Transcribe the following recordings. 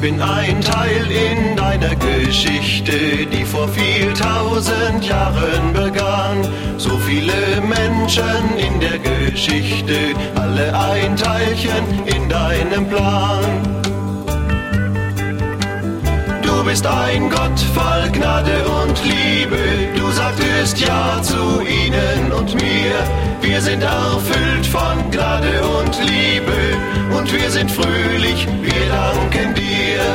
bin ein Teil in deiner Geschichte, die vor viel tausend Jahren begann. So viele Menschen in der Geschichte, alle ein Teilchen in deinem Plan. Du bist ein Gott voll Gnade und Liebe, du sagtest Ja zu ihnen und mir. Wir sind erfüllt von Gnade und Liebe und wir sind fröhlich, wir danken dir.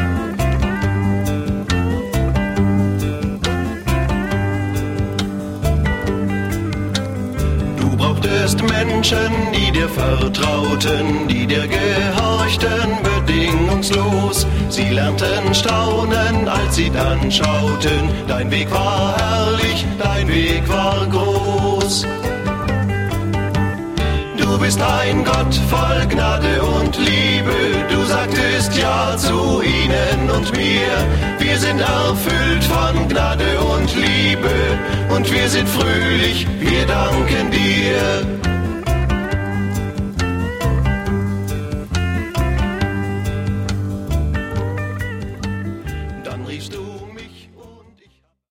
Du brauchtest Menschen, die dir vertrauten, die dir gehorchten bedingungslos. Sie lernten staunen, als sie dann schauten. Dein Weg war herrlich, dein Weg war groß. Du bist ein Gott voll Gnade und Liebe, du sagtest Ja zu ihnen und mir. Wir sind erfüllt von Gnade und Liebe und wir sind fröhlich, wir danken dir.